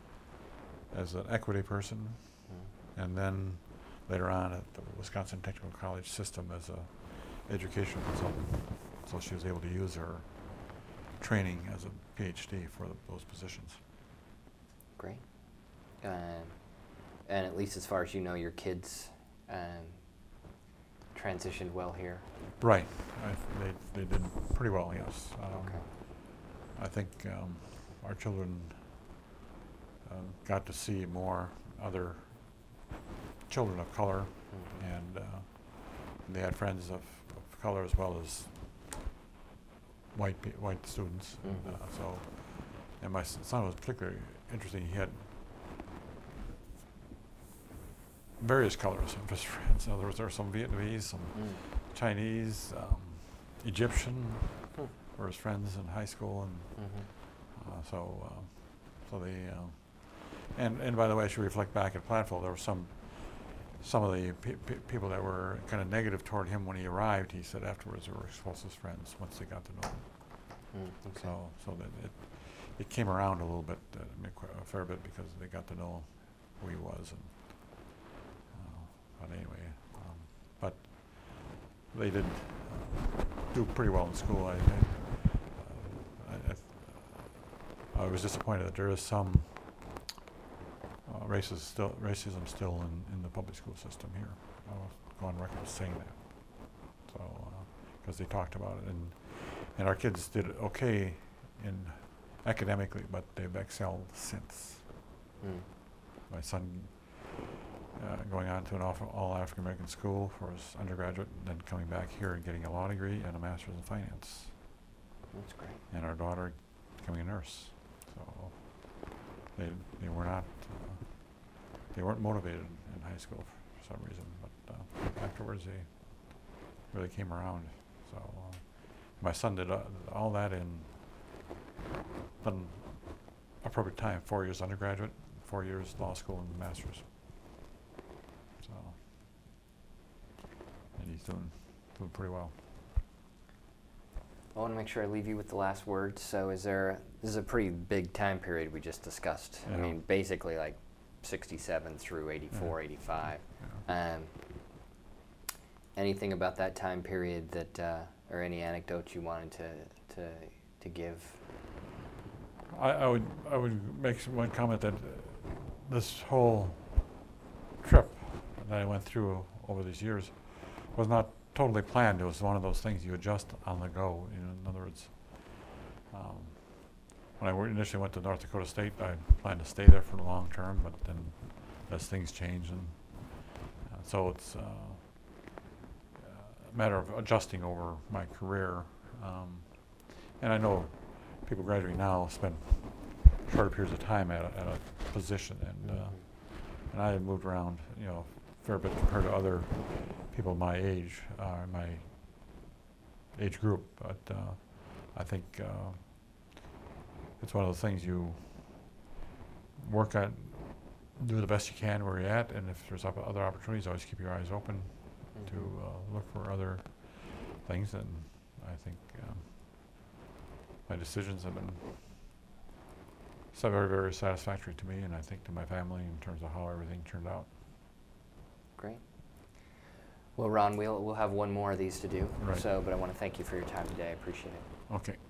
as an equity person, mm. and then later on at the Wisconsin Technical College system as a educational consultant. So she was able to use her training as a PhD for the, those positions. Great. Um, and at least as far as you know, your kids um, transitioned well here? Right. I, they, they did pretty well, yes. Um, okay. I think um, our children uh, got to see more other children of color, mm-hmm. and uh, they had friends of, of color as well as white pe- white students. Mm-hmm. uh, so, and my son was particularly interesting. He had various colors of his friends. In other words, there were some Vietnamese, some mm. Chinese, um, Egyptian hmm. were his friends in high school, and mm-hmm. uh, so uh, so they uh, and and by the way, I should reflect back at Platteville. There were some some of the pe- pe- people that were kind of negative toward him when he arrived. He said afterwards they were his closest friends once they got to know him. Mm, okay. So, so that it it came around a little bit, uh, a fair bit, because they got to know who he was. And uh, but anyway, um, but they did uh, do pretty well in school. I I, uh, I, I, I was disappointed that there is some Uh, racism still, racism still in, in the public school system here. I'll go on record as saying that. So, because uh, they talked about it, and and our kids did okay in academically, but they've excelled since. Mm. My son uh, going on to an all African American school for his undergraduate, and then coming back here and getting a law degree and a master's in finance. That's great. And our daughter becoming a nurse. So they they were not. Uh, They weren't motivated in high school for some reason, but uh, afterwards they really came around. So uh, my son did uh, all that in an appropriate time: four years undergraduate, four years law school, and master's. So, and he's doing doing pretty well. I want to make sure I leave you with the last word. So, is there? This is a pretty big time period we just discussed. Yeah. I mean, basically like sixty-seven through eighty-four, yeah. eighty-five. Yeah. Um, anything about that time period that, uh, or any anecdotes you wanted to to to give? I, I would I would make one comment that uh, this whole trip that I went through over these years was not totally planned. It was one of those things you adjust on the go. You know, in other words, um, when I wor- initially went to North Dakota State, I planned to stay there for the long term, but then as things change, and uh, so it's uh, a matter of adjusting over my career. Um, and I know people graduating now spend shorter periods of time at a, at a position, and uh, and I had moved around, you know, a fair bit compared to other people my age, uh, my age group. But uh, I think uh, it's one of those things you work on, do the best you can where you're at, and if there's op- other opportunities, always keep your eyes open Mhm. to uh, look for other things. And I think um, my decisions have been so very, very satisfactory to me, and I think to my family in terms of how everything turned out. Great. Well, Ron, we'll, we'll have one more of these to do. Right. So, but I want to thank you for your time today. I appreciate it. Okay.